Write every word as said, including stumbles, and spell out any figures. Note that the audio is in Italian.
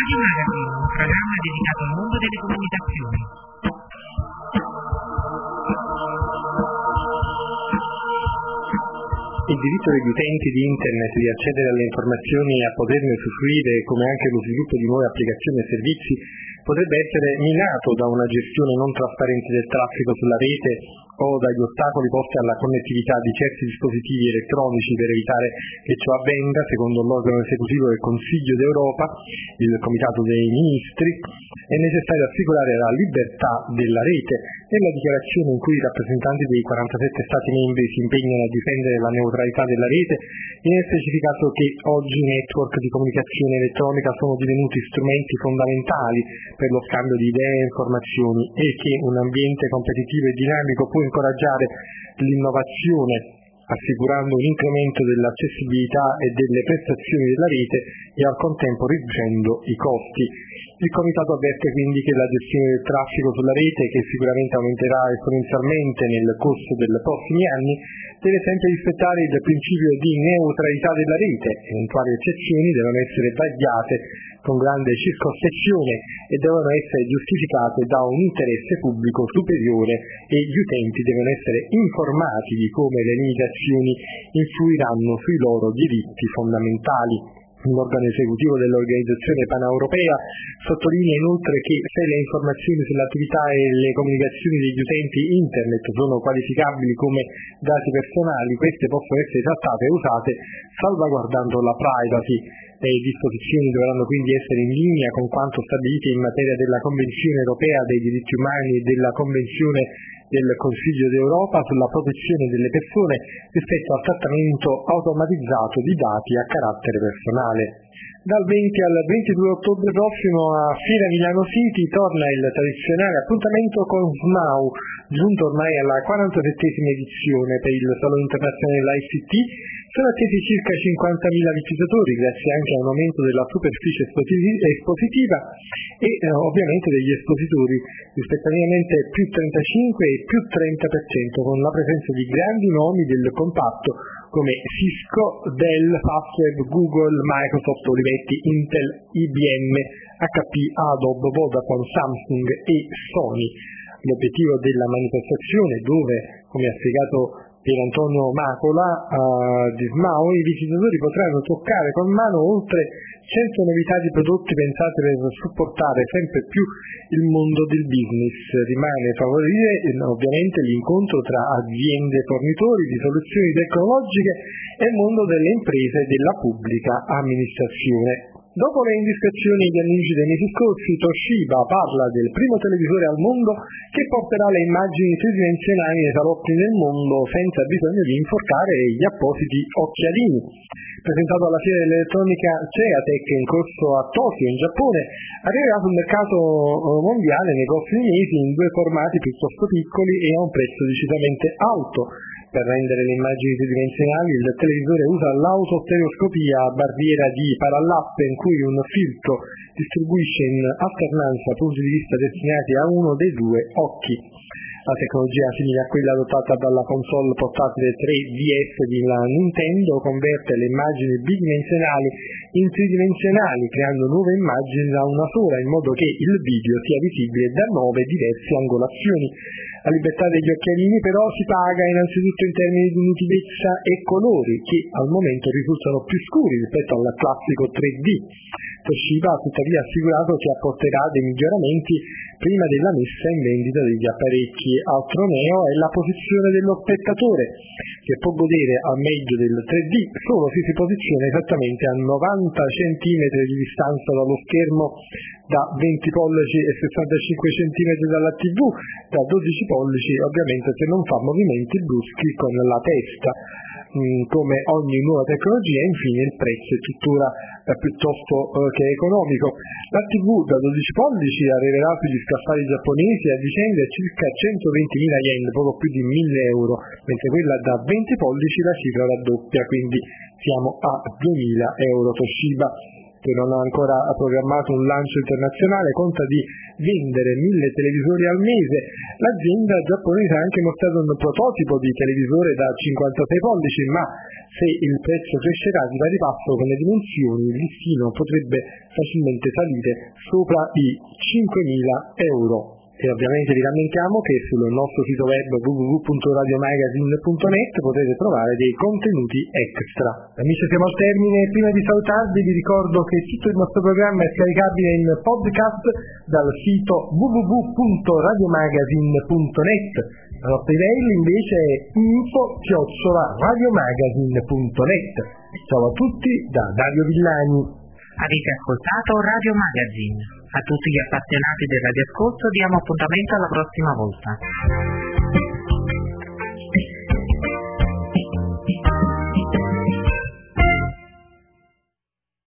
Magazine, un programma dedicato al mondo delle comunicazioni. Il diritto degli utenti di Internet di accedere alle informazioni e a poterne usufruire, come anche lo sviluppo di nuove applicazioni e servizi, potrebbe essere minato da una gestione non trasparente del traffico sulla rete o dagli ostacoli posti alla connettività di certi dispositivi elettronici. Per evitare che ciò avvenga, secondo l'organo esecutivo del Consiglio d'Europa, il Comitato dei Ministri, è necessario assicurare la libertà della rete. Nella dichiarazione in cui i rappresentanti dei quarantasette Stati membri si impegnano a difendere la neutralità della rete, viene specificato che oggi i network di comunicazione elettronica sono divenuti strumenti fondamentali per lo scambio di idee e informazioni e che un ambiente competitivo e dinamico può incoraggiare l'innovazione, assicurando un incremento dell'accessibilità e delle prestazioni della rete e al contempo riducendo i costi. Il Comitato avverte quindi che la gestione del traffico sulla rete, che sicuramente aumenterà esponenzialmente nel corso dei prossimi anni, deve sempre rispettare il principio di neutralità della rete. Eventuali eccezioni devono essere vagliate con grande circospezione e devono essere giustificate da un interesse pubblico superiore e gli utenti devono essere informati di come le limitazioni influiranno sui loro diritti fondamentali. L'organo esecutivo dell'Organizzazione Paneuropea sottolinea inoltre che se le informazioni sull'attività e le comunicazioni degli utenti Internet sono qualificabili come dati personali, queste possono essere trattate e usate salvaguardando la privacy. Le disposizioni dovranno quindi essere in linea con quanto stabilito in materia della Convenzione Europea dei diritti umani e della Convenzione del Consiglio d'Europa sulla protezione delle persone rispetto al trattamento automatizzato di dati a carattere personale. Dal venti al ventidue ottobre prossimo a Fiera Milano City torna il tradizionale appuntamento con SMAU, giunto ormai alla quarantasettesima edizione. Per il Salone Internazionale dell'I C T sono attesi circa cinquantamila visitatori, grazie anche a un aumento della superficie espositiva e eh, ovviamente degli espositori, rispettivamente più trentacinque e più trenta per cento, con la presenza di grandi nomi del comparto come Cisco, Dell, Fastweb, Google, Microsoft, Olivetti, Intel, I B M, H P, Adobe, Vodafone, Samsung e Sony. L'obiettivo della manifestazione, dove, come ha spiegato Pier Antonio Macola uh, di SMAU, i visitatori potranno toccare con mano oltre cento novità di prodotti pensate per supportare sempre più il mondo del business. Rimane favorire ovviamente l'incontro tra aziende fornitori di soluzioni tecnologiche e il mondo delle imprese e della pubblica amministrazione. Dopo le indiscrezioni di annunci dei mesi scorsi, Toshiba parla del primo televisore al mondo che porterà le immagini tridimensionali nei salotti nel mondo senza bisogno di inforcare gli appositi occhialini. Presentato alla fiera dell'elettronica Ceatec in corso a Tokyo, in Giappone, arriverà sul mercato mondiale nei prossimi mesi in due formati piuttosto piccoli e a un prezzo decisamente alto. Per rendere le immagini tridimensionali, il televisore usa l'autostereoscopia a barriera di parallasse in cui un filtro distribuisce in alternanza punti di vista destinati a uno dei due occhi. La tecnologia simile a quella adottata dalla console portatile tre D S della Nintendo converte le immagini bidimensionali in tridimensionali, creando nuove immagini da una sola, in modo che il video sia visibile da nove diverse angolazioni. La libertà degli occhialini però si paga innanzitutto in termini di nitidezza e colori, che al momento risultano più scuri rispetto al classico tre D. Toshiba ha tuttavia assicurato che apporterà dei miglioramenti prima della messa in vendita degli apparecchi. Altro neo è la posizione dello spettatore, che può godere al meglio del tre D solo se si posiziona esattamente a novanta centimetri di distanza dallo schermo da venti pollici e sessantacinque centimetri dalla tivù, da dodici pollici ovviamente se non fa movimenti bruschi con la testa. Come ogni nuova tecnologia, infine il prezzo è tuttora eh, piuttosto eh, che economico. La tivù da dodici pollici arriverà sugli scaffali giapponesi a dicembre a circa centoventimila yen, poco più di mille euro, mentre quella da venti pollici la cifra raddoppia, quindi siamo a duemila euro. Toshiba che non ha ancora programmato un lancio internazionale, conta di vendere mille televisori al mese. L'azienda giapponese ha anche mostrato un prototipo di televisore da cinquantasei pollici, ma se il prezzo crescerà di pari passo con le dimensioni, il listino potrebbe facilmente salire sopra i cinquemila euro. E ovviamente vi rammentiamo che sul nostro sito web w w w punto radiomagazine punto net potete trovare dei contenuti extra. Amici, siamo al termine. Prima di salutarvi vi ricordo che tutto il nostro programma è scaricabile in podcast dal sito w w w punto radiomagazine punto net. La nostra email invece è info chiocciola radiomagazine punto net. Ciao a tutti da Dario Villani. Avete ascoltato Radio Magazine. A tutti gli appassionati del radioascolto diamo appuntamento alla prossima volta.